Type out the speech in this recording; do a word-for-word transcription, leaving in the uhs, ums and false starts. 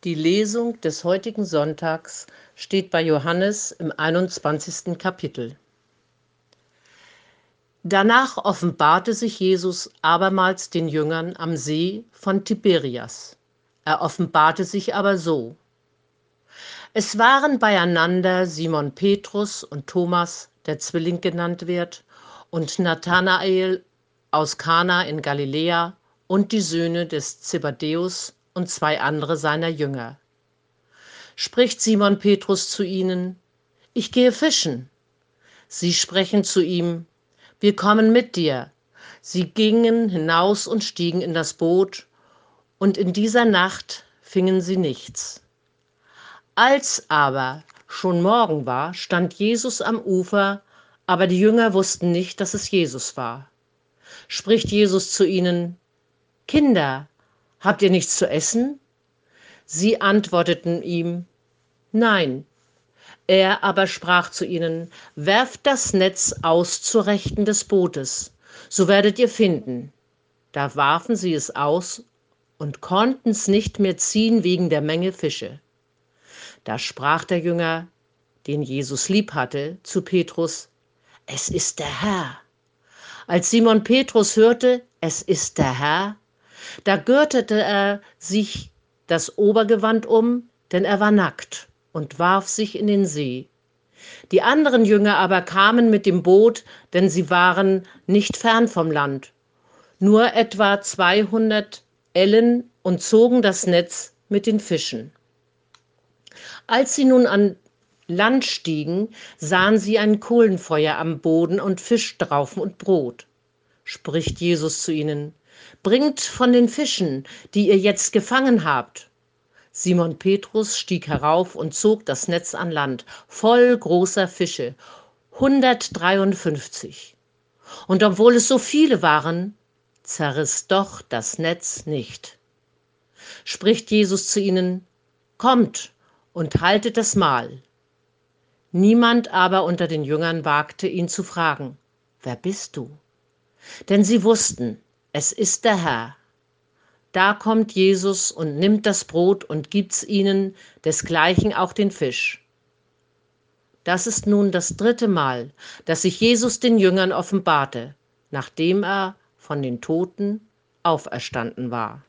Die Lesung des heutigen Sonntags steht bei Johannes im einundzwanzigsten Kapitel. Danach offenbarte sich Jesus abermals den Jüngern am See von Tiberias. Er offenbarte sich aber so: Es waren beieinander Simon Petrus und Thomas, der Zwilling genannt wird, und Nathanael aus Kana in Galiläa und die Söhne des Zebedäus und zwei andere seiner Jünger. Spricht Simon Petrus zu ihnen: Ich gehe fischen. Sie sprechen zu ihm: Wir kommen mit dir. Sie gingen hinaus und stiegen in das Boot, und in dieser Nacht fingen sie nichts. Als aber schon Morgen war, stand Jesus am Ufer, aber die Jünger wussten nicht, dass es Jesus war. Spricht Jesus zu ihnen: Kinder, habt ihr nichts zu essen? Sie antworteten ihm: Nein. Er aber sprach zu ihnen: Werft das Netz aus zur Rechten des Bootes, so werdet ihr finden. Da warfen sie es aus und konnten es nicht mehr ziehen wegen der Menge Fische. Da sprach der Jünger, den Jesus lieb hatte, zu Petrus: Es ist der Herr. Als Simon Petrus hörte, es ist der Herr, da gürtete er sich das Obergewand um, denn er war nackt, und warf sich in den See. Die anderen Jünger aber kamen mit dem Boot, denn sie waren nicht fern vom Land, nur etwa zweihundert Ellen, und zogen das Netz mit den Fischen. Als sie nun an Land stiegen, sahen sie ein Kohlenfeuer am Boden und Fisch drauf und Brot. Spricht Jesus zu ihnen: Bringt von den Fischen, die ihr jetzt gefangen habt. Simon Petrus stieg herauf und zog das Netz an Land, voll großer Fische, hundertdreiundfünfzig. Und obwohl es so viele waren, zerriss doch das Netz nicht. Spricht Jesus zu ihnen: Kommt und haltet das Mahl. Niemand aber unter den Jüngern wagte ihn zu fragen: Wer bist du? Denn sie wussten, es ist der Herr. Da kommt Jesus und nimmt das Brot und gibt's ihnen, desgleichen auch den Fisch. Das ist nun das dritte Mal, dass sich Jesus den Jüngern offenbarte, nachdem er von den Toten auferstanden war.